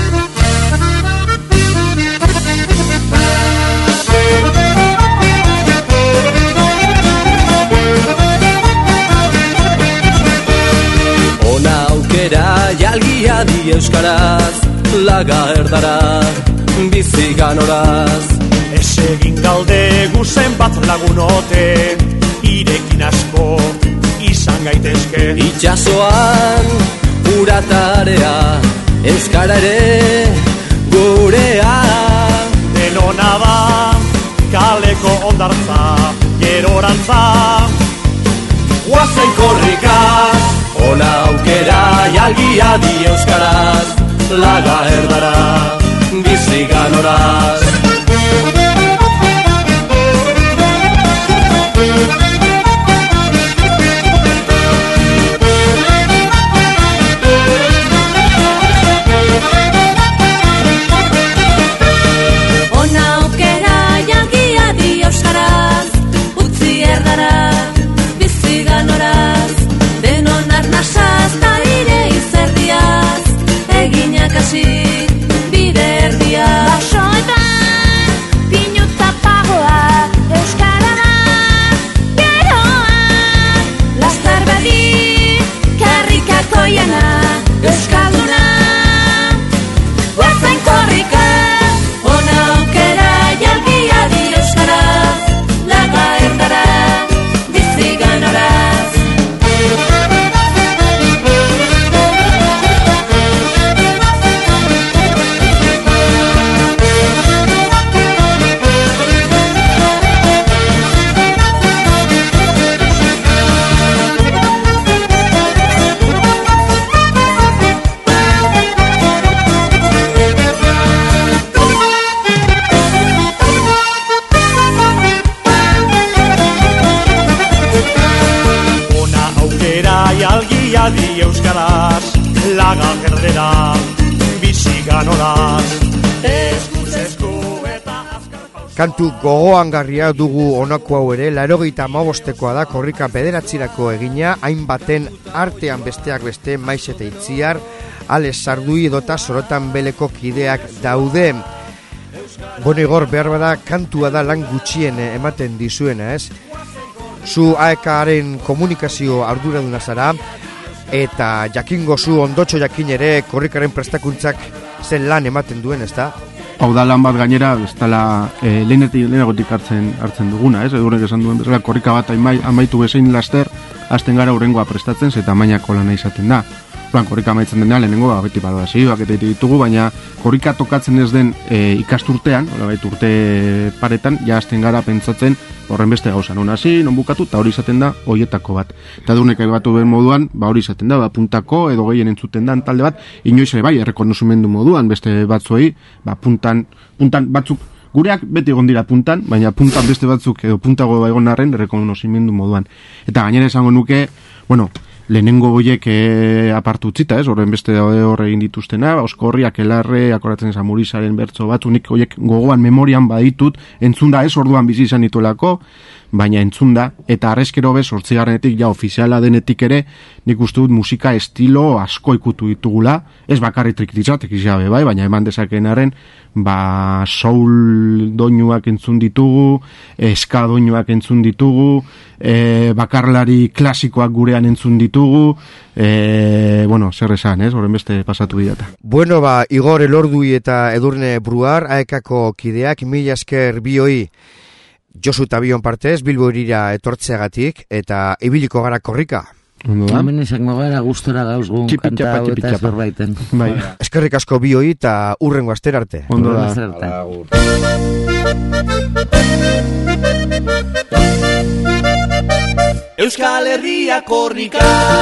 Ona aukera jalgia di euskaraz, laga erdara, bizi ganoraz. Ez egin galde guzen bat lagunote, irekin asko izan gaitezke. Itxasoan uratarea, euskara ere gurea. Denona da, kaleko ondartza, gerorantza, guazen korrikaz. Ona aukera jalgia di euskaraz, laga erdara, bizi ganoraz. Ona aukera jalgia di euskaraz, utzi erdara, bizi ganoraz. Denon arnasaz ta ire izerdiaz, eginak hasi bide erdiaz. Basoetan, pinu tapagoa, euskara da, geroa. Lastar badi, karrikako jana, euskalduna. Guazen korrika, ona aukera jalgia di euskaraz, laga erdara, bizi ganoraz. Jalgia di euskaraz, laga gerdera, bizi ganoraz. Eskuz esku eta azkar pausa. Kantu gogoangarria dugu honako hau ere, laurogeita hamabostekoa da, korrika bederatzirako egina, hainbaten artean besteak beste Maiz eta Itziar, Ales Sardui edota Sorotan Beleko kideak daude. Bueno, Igor, behar bada kantua da lan gutxien ematen dizuena, ez? Zu aekaren komunikazio arduraduna zara, eta jakingo zu ondotxo jakin ere korrikaren prestakuntzak zen lan ematen duen, ez da? Hau da lan bat gainera, ez dela e, lehenetik lehenagotik hartzen, hartzen duguna, ez? Edurek esan duen bezala, korrika bat amai, amaitu bezein laster, hasten gara urrengoa prestatzen, eta mainako lana izaten da. Plan, korrika amaitzen dena, lehenengo, beti balorazioak eta ditugu, baina korrika tokatzen ez den e, ikasturtean, bait, urte paretan, ja hasten gara pentsatzen horren beste gauza, non hasi, non bukatu, eta hori izaten da hoietako bat. Eta dunek aibatu ben moduan, ba hori izaten da, ba, puntako edo gehien entzuten da talde bat, inoiz ere bai, errekonozumendu moduan, beste batzuei, ba, puntan, puntan batzuk Gureak beti egon dira puntan, baina puntan beste batzuk edo puntago egon arren errekonozimendu moduan. Eta gainera esango nuke, bueno, lehenengo goiek e, apartu utzita, ez, horren beste horre egin dituztena, Oskorriak, Elarre, akoratzen esan Murizaren bertso batzu, nik goiek gogoan memorian baditut, entzunda ez, orduan bizi izan dituelako, baina entzunda, eta arrezkero bez, hortzigarrenetik, ja, ofiziala denetik ere, nik uste dut musika estilo asko ikutu ditugula, ez bakarri trikitzatek izabe, bai, baina eman dezakenaren, ba, soul doinuak entzun ditugu, ska doinuak entzun ditugu, e, bakarlari klasikoak gurean entzun ditugu, e, bueno, zer esan, ez, horren beste pasatu didata. Bueno, ba, Igor Elordui eta Edurne Bruar, aekako kideak, mila esker bioi, Josu eta bion partez, Bilbo irira etortzeagatik, eta ibiliko gara korrika. Hemen izango gara gustora gauzgun kanta hau eta ezberbaiten. Bai. Eskerrik asko bioi eta urrengo astera arte. Ondo da. Euskal Herria korrika.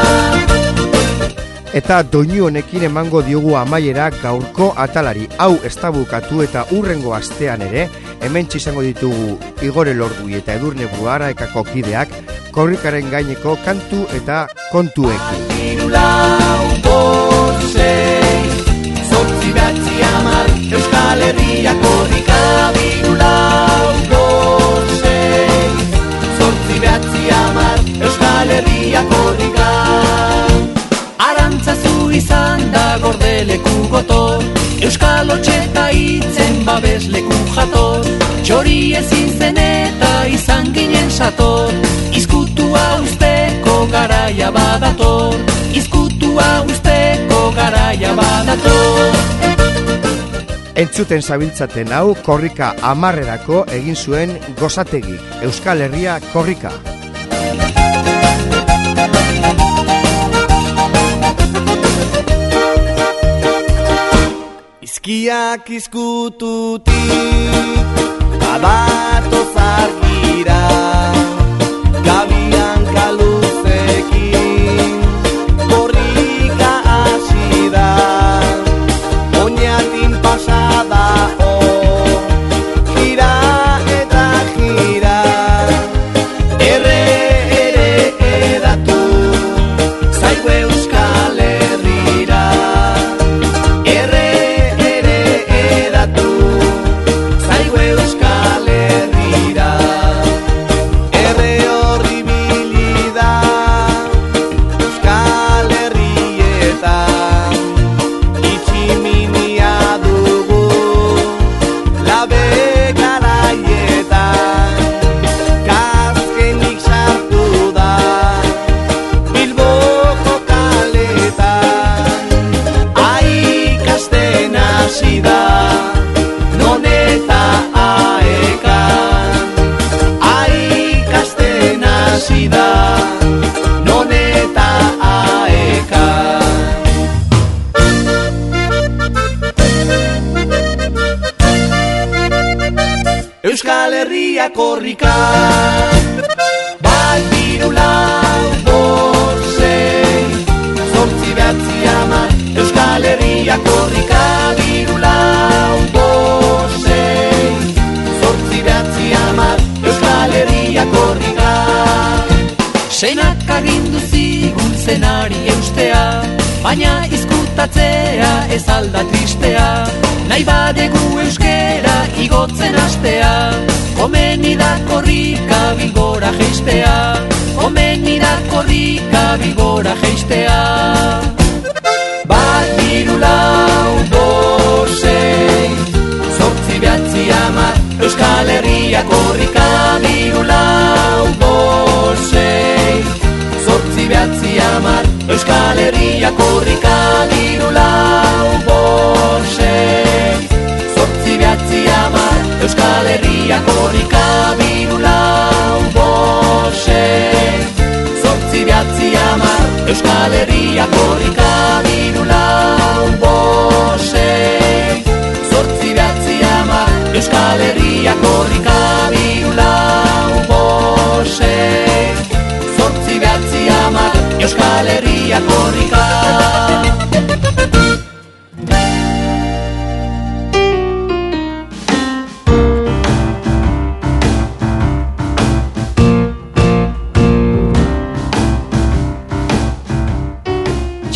Eta doinu honekin emango diogu amaiera gaurko atalari. Hau ez da bukatu eta urrengo astean ere, hemen izango ditugu Igor Elordui eta Edurne Bruara ekako kideak, korrikaren gaineko kantu eta kontuekin. Hiru lau bost sei, zortzi behatzi hamar, Euskal Herria korrika. Hiru lau bost sei, zortzi behatzi hamar, Euskal Herria korrika. Arantzazu izan da gordeleku gotor, Euskal Otxeta hitzen babesleku jator, txori ezin zen eta izan ginen sator, izkutua usteko garaia badator, izkutua usteko garaia badator. Entzuten zabiltzaten hau korrika amarrerako egin zuen Gozategi, Euskal Herria korrika. Izkiak izkututik, abatoz argira, gabian kaluzekin, korrika hasi da, oinatin pasada o, gira eta gira, erre ere edatu, zaigu Euskal Herrira, erre Euskal Herria korrika. Bat hiru lau bost sei, zortzi behatzi hamar, Euskal Herria korrika. Hiru lau bost sei, zortzi behatzi hamar, Euskal Herria korrika. Seinak agindu zigun zenari eustea, baina izkutatzea ez alda tristea. Nahi badegu euskera igotzen astea, komeni da korrika bilgora geistea, komeni da korrika bilgora geistea. Bat hiru lau bost sei, zortzi behatzi hamar, Euskal Herria korrika. Hiru lau bost sei, zortzi behatzi hamar, Euskal Herria korrika. Hiru lau bost sei, zortzi behatzi hamar, Euskal Herria korrika. Hiru lau bost sei, zortzi behatzi hamar, Euskal Herria korrika. Hiru lau bost sei, zortzi behatzi hamar, Euskal Herria korrika. Hiru lau bost sei, zortzi behatzi hamar, Euskal Herria korrika.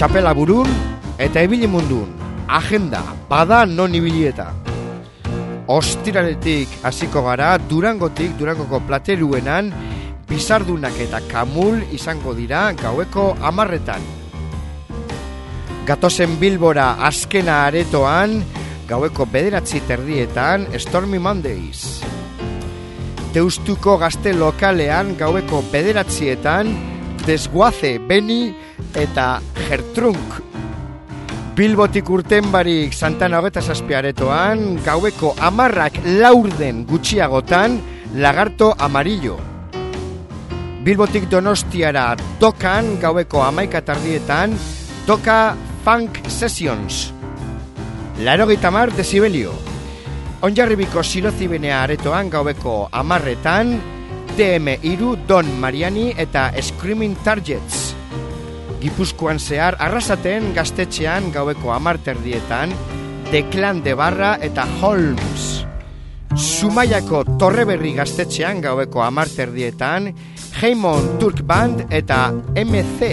txapela burun eta ibili mundun. Agenda, bada non ibilieta. Ostiraletik hasiko gara, Durangotik, Durangoko plateruenan, bizardunak eta kamul izango dira gaueko hamarretan. Gatozen Bilbora azkena aretoan, gaueko bederatzi terdietan, Stormy Mondays. Deustuko gazte lokalean, gaueko bederatzietan, Desguaze, Beni eta Gertrunk. Bilbotik urtenbarik Santana hogeta zazpi aretoan, gaueko hamarrak laurden gutxiagotan, Lagarto Amarillo. Bilbotik Donostiara Dokan, gaueko hamaika tardietan, Doka Funk Sessions. Laurogeita hamar dezibelio. Onjarribiko Silozibenea aretoan, gaueko hamarretan, D M hiru Don Mariani eta Screaming Targets. Gipuzkoan zehar Arrasaten gaztetxean gaueko hamar terdietan, Declan de Barra eta Holmes. Zumaiako Torreberri gaztetxean gaueko hamar terdietan, Heimon Turk Band eta M C.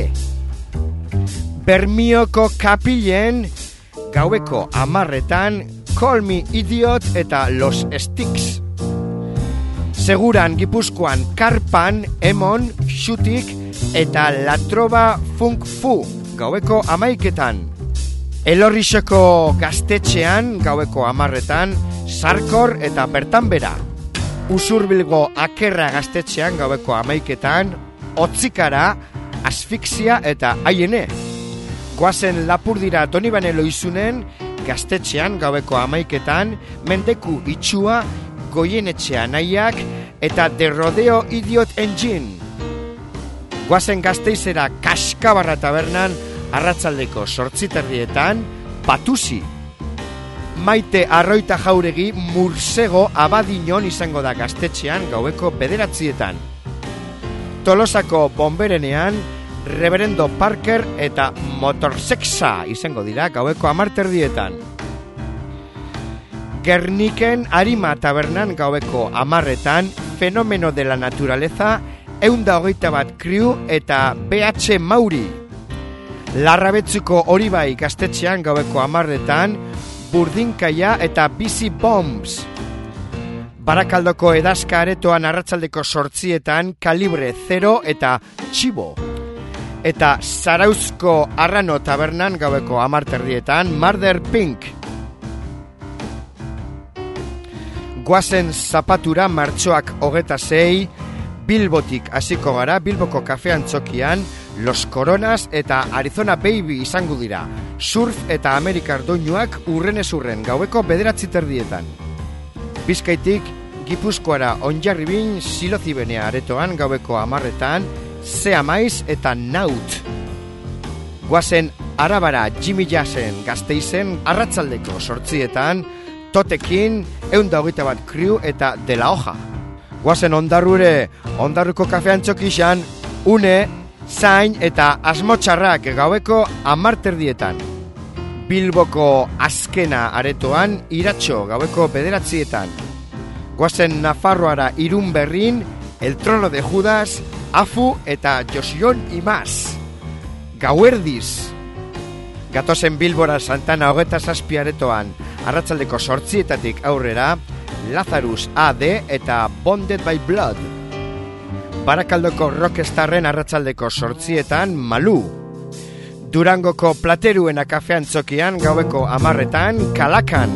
Bermioko Kapilen gaueko hamarretan, Call Me Idiot eta Los Sticks. Seguran Gipuzkoan Karpan, Emon, Xutik eta Latroba Funk Fu gaueko hamaiketan. Elorrizeko gaztetxean gaueko hamarretan, Sarkor eta Bertanbera. Usurbilgo Akerra gaztetxean gaueko hamaiketan, Otzikara, Asfixia eta Aiene. Goazen Lapurdira Donibane Loizunen gaztetxean gaueko hamaiketan, Mendeku Itxua, Goienetxea Nahiak eta The Rodeo Idiot Engine. Goazen Gasteizera Kaskabarra tabernan arratsaldeko zortzi terdietan, Patusi. Maite Arroita Jauregi Mursego Abadiñon izango da gaztetxean gaueko bederatzietan. Tolosako Bonberenean Reverendo Parker eta Motorsexa izango dira gaueko hamar terdietan. Gerniken Arima tabernan gaueko hamarretan, Fenomeno de la Naturaleza, Eunda hogeita bat Kriu eta B H Mauri. Larrabetzuko Horibai gaztetxean gaueko hamarretan, Burdinkaia eta Busy Bombs. Barakaldoko Edazka aretoan arratsaldeko sortzietan, Kalibre Zero eta Txibo. Eta Zarauzko Arrano tabernan gaueko hamar terdietan, Murder Pink. Goazen Zapatura martxoak hogeta zei, Bilbotik hasiko gara, Bilboko kafean txokian, Los Coronas eta Arizona Baby izango dira. Surf eta Amerikar doinuak urrenez urren gaueko bederatzi terdietan. Bizkaitik Gipuzkoara Onjarribin Silozibenea aretoan gaueko hamarretan, Zea Maiz eta Naut. Goazen Arabara Jimmy Jassen Gasteizen arratsaldeko sortzietan, Totekin, Eunda hogeita bat Kriu eta De La Hoja. Goazen Ondarrure, Ondarruko kafean txokixan, Une, Zain eta Asmotxarrak gaueko hamar terdietan. Bilboko Azkena aretoan, Iratxo gaueko bederatzietan. Goazen Nafarroara Irun Berrin, El Trono de Judas, Afu eta Josion Imaz. Gauerdiz. Gatozen Bilbora Santana hogeta zazpi aretoan, arratsaldeko sortzietatik aurrera, Lazarus A D eta Bonded by Blood. Barakaldoko Rockstarren arratsaldeko sortzietan, Malu. Durangoko Plateruena kafean txokian gaueko hamarretan, Kalakan.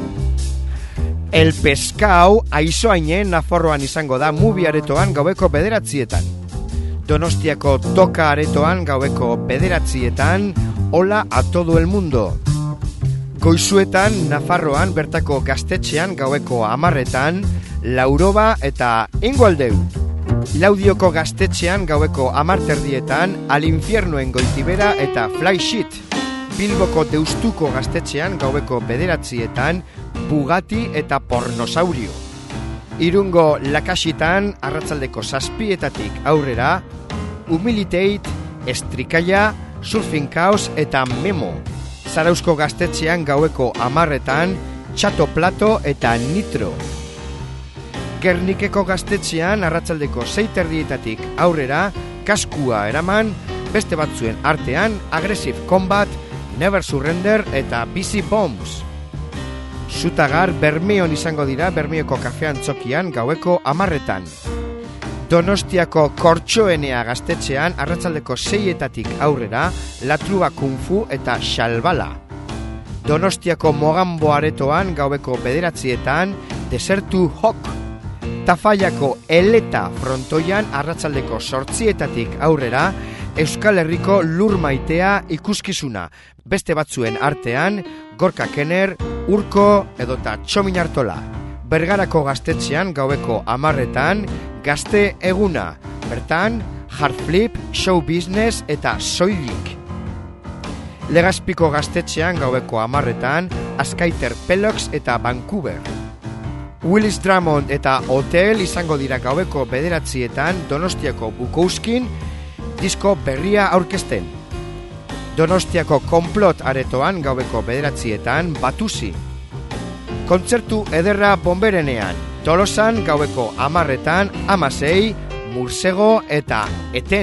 El Pescau Aizoainen Nafarroan izango da Mubi aretoan gaueko bederatzietan. Donostiako Toka aretoan gaueko bederatzietan, Hola a todo el mundo. Goizuetan Nafarroan bertako gaztetxean gaueko hamarretan, Lauroba eta Ingoaldeu. Laudioko gaztetxean gaueko hamar terdietan, Al Infiernoen Goitibera eta Fly Shit. Bilboko Deustuko gaztetxean gaueko bederatzietan, Bugatti eta Pornosaurio. Irungo Lakasitan arratsaldeko zazpietatik aurrera, Humilitate, Estrikaia, Surfing Chaos eta Memo. Zarauzko gaztetxean gaueko hamarretan, Txato Plato eta Nitro. Gernikeko gaztetxean arratsaldeko sei terdietatik aurrera, Kaskua eraman, beste batzuen artean, Aggressive Combat, Never Surrender eta Busy Bombs. Zutagar Bermeon izango dira Bermeoko kafean txokian gaueko amarretan. Donostiako Kortxoenea gaztetxean arratsaldeko seietatik aurrera Latrua Kung Fu eta Xalbala. Donostiako Mogambo aretoan gaueko bederatzietan Desertu Hok. Tafallako Eleta frontoian arratsaldeko sortzietatik aurrera Euskal Herriko Lur Maitea ikuskizuna. Beste batzuen artean Gorka Kenner, Urko edota Txomin Artola. Bergarako gaztetxean gaueko amarretan Gazte Eguna. Bertan Hard Flip, Show Business eta Soilik. Legazpiko gaztetxean gaueko amarretan Azkaiter Pelox eta Vancouver. Willis Drummond eta Hotel izango dira gaueko bederatzietan Donostiako Bukouskin disko berria aurkezten. Donostiako Konplot aretoan gaueko bederatzietan Batusi. Kontzertu ederra Bonberenean. Tolosan gaueko amarretan Amasei, Mursego eta Eten.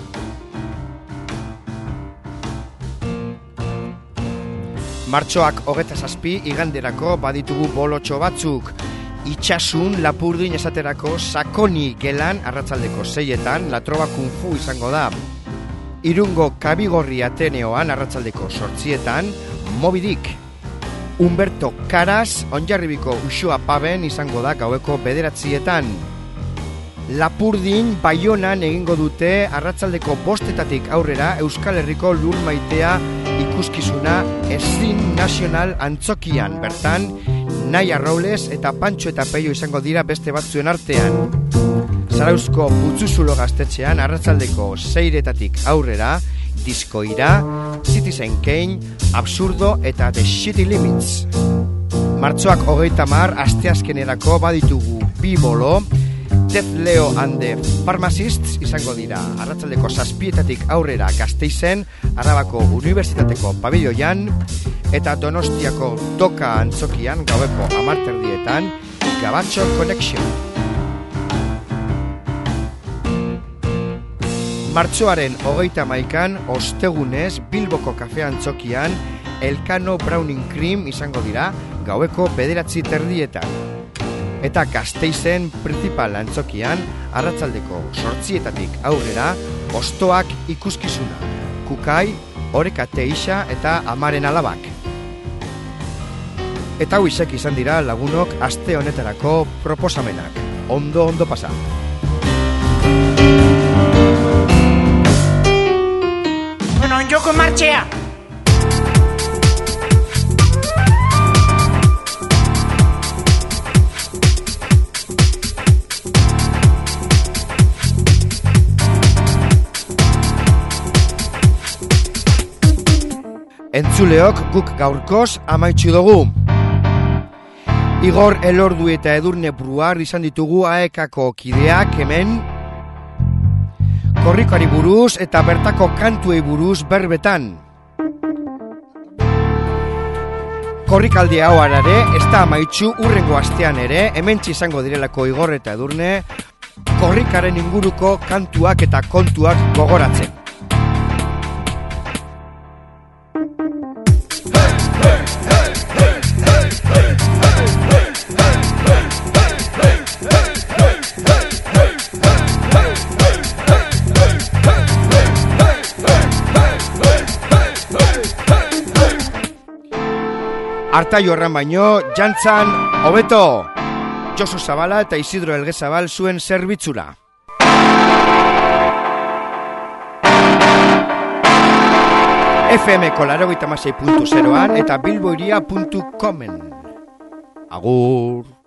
Martxoak hogeta zazpi iganderako baditugu bolotxo batzuk. Itxasun Lapurdin esaterako Sakoni gelan arratsaldeko seietan Latroba Kung Fu izango da. Irungo Kabigorri Ateneoan arratsaldeko sortzietan Moby Dick. Humberto Caras Onjarribiko Uxoa Paben izango da gaueko bederatzietan. Lapurdin Baionan egingo dute arratsaldeko bostetatik aurrera Euskal Herriko Lur Maitea ikuskizuna Ezin Nacional Antzokian. Bertan Naia Robles eta Pantxo eta Peio izango dira beste batzuen artean. Zarauzko Putzuzulo gaztetxean arratsaldeko seiretatik aurrera Diskoira, Citizen Kane, Absurdo eta The Shitty Limits. Martxoak hogeita mar asteazkenerako baditugu bi bolo, Death Leo and the Pharmacists izango dira arratsaldeko zazpietatik aurrera Gasteizen, Arabako Unibertsitateko pabilloian, eta Donostiako Doka antzokian gaueko amarterdietan Gabatxo Connection. Martxoaren hogeita maikan ostegunez Bilboko kafe antzokian Elkano Browning Cream izango dira gaueko bederatzi terdietan. Eta Gasteizen Principal antzokian arratsaldeko sortzietatik aurrera Ostoak ikuskizuna. Kukai, Oreka Teixa eta Amaren Alabak. Eta huizek izan dira lagunok aste honetarako proposamenak. Ondo, ondo pasa. Bueno, joko martxea! Entzuleok guk gaurkoz amaitxu dugu. Igor Elordu eta Edurne Bruar izan ditugu aekako kideak hemen. Korrikari buruz eta bertako kantuei buruz berbetan. Korrikaldi hau arare, ez da amaitxu urrengo astean ere, hementsi izango direlako Igor eta Edurne, korrikaren inguruko kantuak eta kontuak gogoratzen. Artaio horran baino, jantzan, hobeto! Josu Zabala eta Isidro Elgezabal zuen zerbitzura. F M-ko laurogeita hamasei puntu zeroan eta bilboiria puntu comen. Agur!